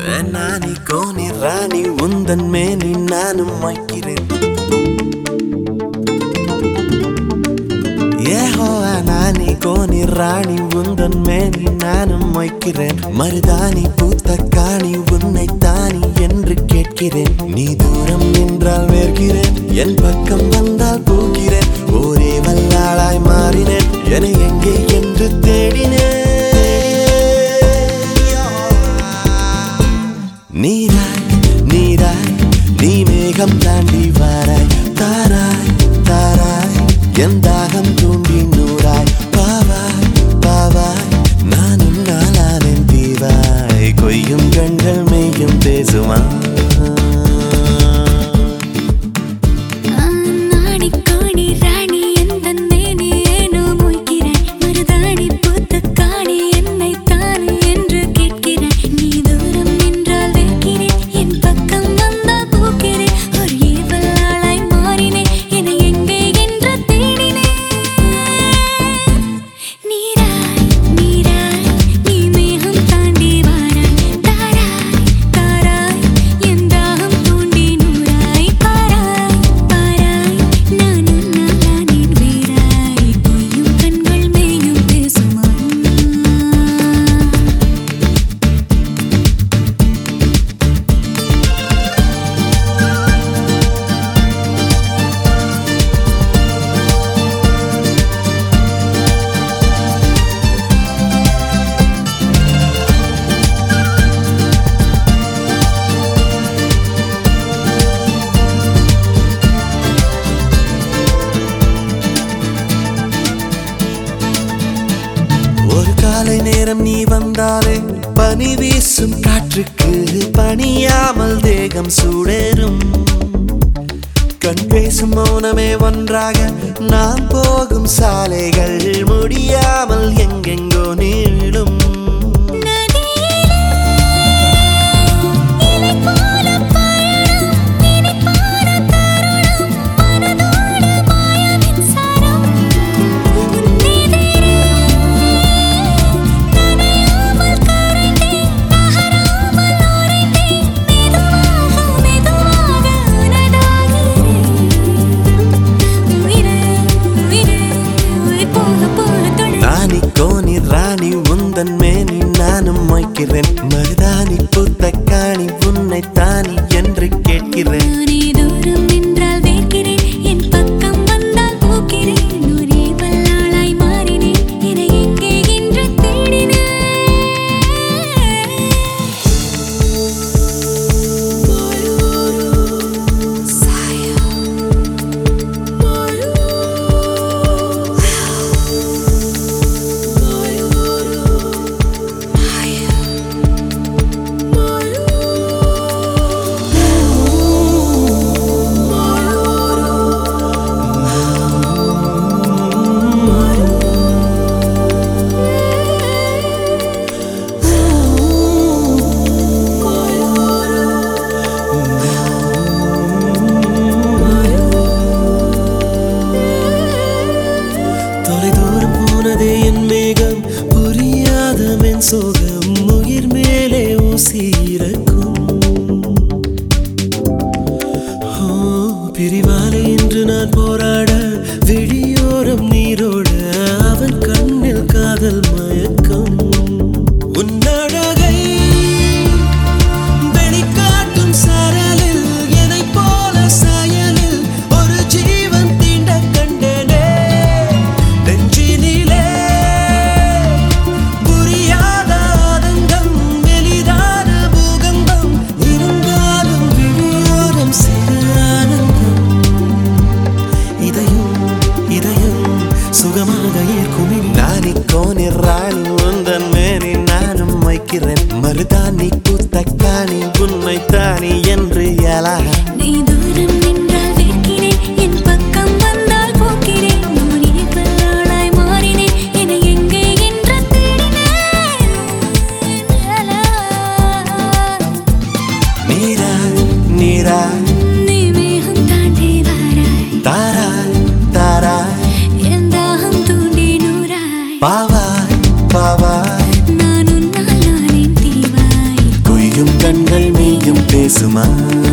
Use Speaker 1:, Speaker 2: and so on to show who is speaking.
Speaker 1: நானி Coney ராணி உந்தன் மேனி நானும் வைக்கிறேன். ஏஹோ நானி கோனி ராணி உந்தன் மேனி நானும் வைக்கிறேன். மருதாணி பூத்த காணி உன்னை தானி என்று கேட்கிறேன். நீ தூரம் நின்றால் வேர்கிறேன், என் பக்கம் வந்தால் போகிறேன். ஒரே வல்லாளாய் மாறினேன், என எங்கே என்று தேடினேன். நீராய் நீராய் நீ மேகம் தாண்டி வாராய். தாராய் தாராய் என் தாகம் தூண்டி நூறாய். பாவாய் பாவாய் நானும் நாளாவேன் தீவாய். கொய்யும் கண்கள் மெய்யும் பேசுமா. காலை நேரம் நீ வந்தாலே பனி வீசும் காற்றுக்கு பணியாமல் தேகம் சூடேறும். கண் பேசும் மௌனமே ஒன்றாக நாம் போகும் சாலைகள் முடியாமல் எங்கெங்கோ நீளும். ராணி உந்தன் மேனி நானும் வைக்கிறேன். மருதாணி பூத்த காணி உன்னை தானி என்று கேட்கிறேன். என் மேகம் புரியாத மென் சோகம் உயிர் மேலே ஊசியிருக்கும். பிரிவாலே இன்று நான் போராட விழியோரம் நீரோட அவன் கண்ணில் காதல் மயக்கம். உன்னழகை வெளிக்காட்டும் சரலில் என்னை போல சாயலில் ஒரு ஜீவன் தீண்ட கண்டேனே. நெஞ்சினிலே புரியாத ஆதங்கம், வெளிதான பூகம்பம், இருந்தாலும் விழியோரம் சிறு ஆனந்தம். இதயம் இதயம் சுகமாக ஏற்கும். நானி கோனி ராணி உந்தன் மேனி நானும் வைக்கிறேன். மருதாணி பூத்த காணி உன்னை தானி என்று எழ.
Speaker 2: நீ தூரம் நின்றால் வேர்க்கிறேன், என் பக்கம் வந்தால் போக்கிறேன். நூறே வல்லாளாய் மாறினேன், என எங்கே என்று தேடினேன்.
Speaker 1: நீராய் நீராய்
Speaker 2: நீ மேகம் தாண்டி வாராய்.
Speaker 1: தாராய் தாராய்
Speaker 2: என் தாகம் தூண்டி நூறாய்.
Speaker 1: பாவாய் பாவாய்
Speaker 2: நான் உன்னால் நானே தீவாய்.
Speaker 1: கொய்யும் கண் போதுமா